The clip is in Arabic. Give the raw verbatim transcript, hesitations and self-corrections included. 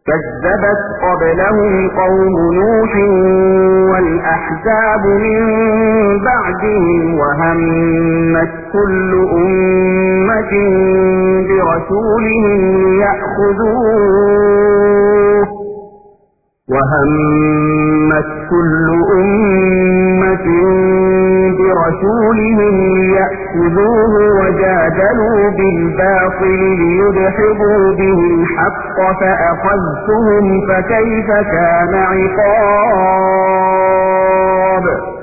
كذبت قبلهم قوم نوح والأحزاب من بعدهم وهمت كل أمة برسولهم ليأخذوه وهمت كل أمة برسولهم ليأخذوه وجادلوا بالباطل ليدحضوا به الحق فأخذتهم فكيف كان عقاب.